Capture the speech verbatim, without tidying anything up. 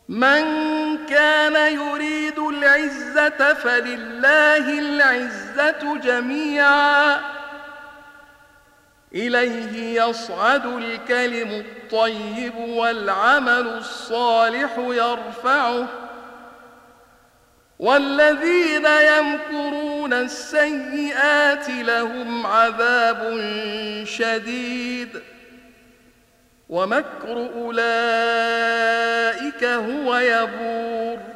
من كان يريد العزة فلله العزة جميعا إليه يصعد الكلم الطيب والعمل الصالح يرفعه والذين يمكرون السيئات لهم عذاب شديد ومكر أولئك هو يبور